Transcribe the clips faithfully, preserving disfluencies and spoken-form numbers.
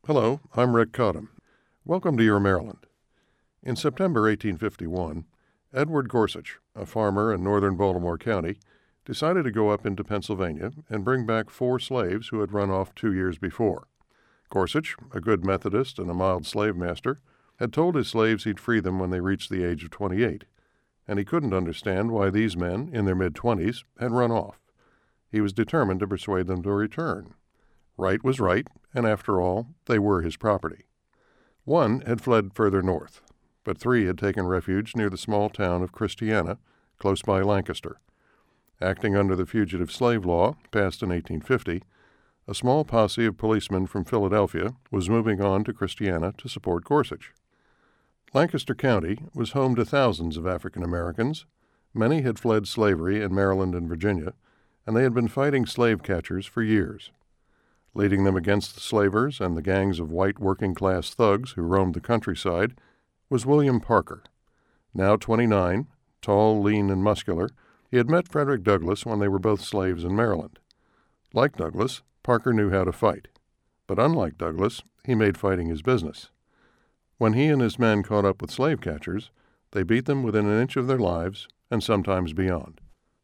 Hello, I'm Rick Cottam. Welcome to Your Maryland. In September eighteen fifty-one, Edward Gorsuch, a farmer in northern Baltimore County, decided to go up into Pennsylvania and bring back four slaves who had run off two years before. Gorsuch, a good Methodist and a mild slave master, had told his slaves he'd free them when they reached the age of twenty-eight, and he couldn't understand why these men, in their mid-twenties, had run off. He was determined to persuade them to return. Right was right, and after all, they were his property. One had fled further north, but three had taken refuge near the small town of Christiana, close by Lancaster. Acting under the Fugitive Slave Law, passed in eighteen fifty, a small posse of policemen from Philadelphia was moving on to Christiana to support Gorsuch. Lancaster County was home to thousands of African Americans. Many had fled slavery in Maryland and Virginia, and they had been fighting slave catchers for years. Leading them against the slavers and the gangs of white working-class thugs who roamed the countryside was William Parker. Now twenty-nine, tall, lean, and muscular, he had met Frederick Douglass when they were both slaves in Maryland. Like Douglass, Parker knew how to fight. But unlike Douglass, he made fighting his business. When he and his men caught up with slave catchers, they beat them within an inch of their lives and sometimes beyond.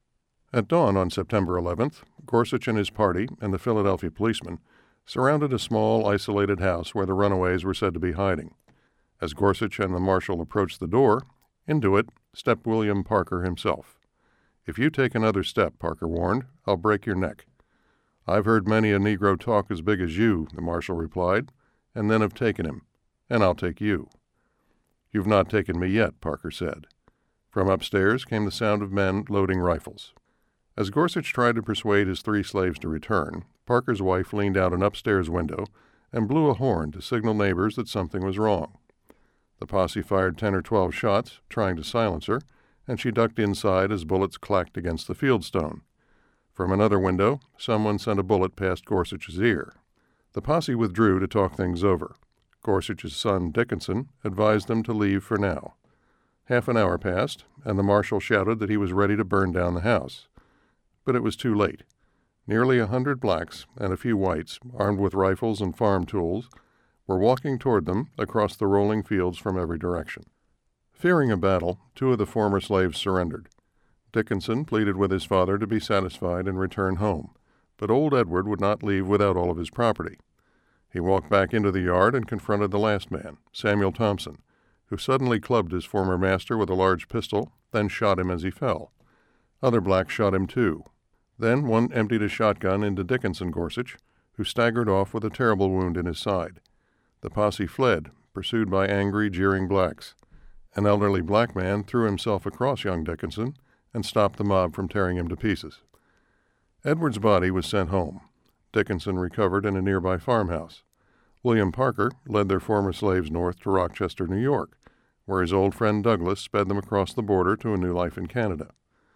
At dawn on September eleventh, Gorsuch and his party and the Philadelphia policemen surrounded a small, isolated house where the runaways were said to be hiding. As Gorsuch and the marshal approached the door, into it stepped William Parker himself. "If you take another step," Parker warned, "I'll break your neck." "I've heard many a Negro talk as big as you," the marshal replied, "and then have taken him, and I'll take you." "You've not taken me yet," Parker said. From upstairs came the sound of men loading rifles. As Gorsuch tried to persuade his three slaves to return, Parker's wife leaned out an upstairs window and blew a horn to signal neighbors that something was wrong. The posse fired ten or twelve shots, trying to silence her, and she ducked inside as bullets clacked against the fieldstone. From another window, someone sent a bullet past Gorsuch's ear. The posse withdrew to talk things over. Gorsuch's son, Dickinson, advised them to leave for now. Half an hour passed, and the marshal shouted that he was ready to burn down the house. But it was too late. Nearly a hundred blacks and a few whites, armed with rifles and farm tools, were walking toward them across the rolling fields from every direction. Fearing a battle, two of the former slaves surrendered. Dickinson pleaded with his father to be satisfied and return home, but old Edward would not leave without all of his property. He walked back into the yard and confronted the last man, Samuel Thompson, who suddenly clubbed his former master with a large pistol, then shot him as he fell. Other blacks shot him too. Then one emptied a shotgun into Dickinson Gorsuch, who staggered off with a terrible wound in his side. The posse fled, pursued by angry, jeering blacks. An elderly black man threw himself across young Dickinson and stopped the mob from tearing him to pieces. Edward's body was sent home. Dickinson recovered in a nearby farmhouse. William Parker led their former slaves north to Rochester, New York, where his old friend Douglass sped them across the border to a new life in Canada.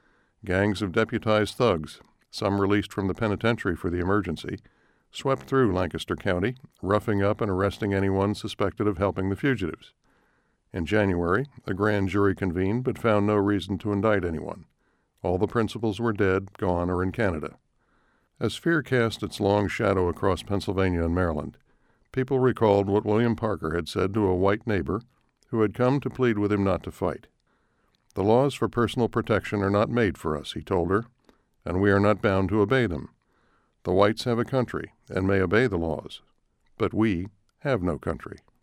Gangs of deputized thugs, some released from the penitentiary for the emergency, swept through Lancaster County, roughing up and arresting anyone suspected of helping the fugitives. In January, a grand jury convened but found no reason to indict anyone. All the principals were dead, gone, or in Canada. As fear cast its long shadow across Pennsylvania and Maryland, people recalled what William Parker had said to a white neighbor who had come to plead with him not to fight. "The laws for personal protection are not made for us," he told her, "and we are not bound to obey them. The whites have a country and may obey the laws, but we have no country."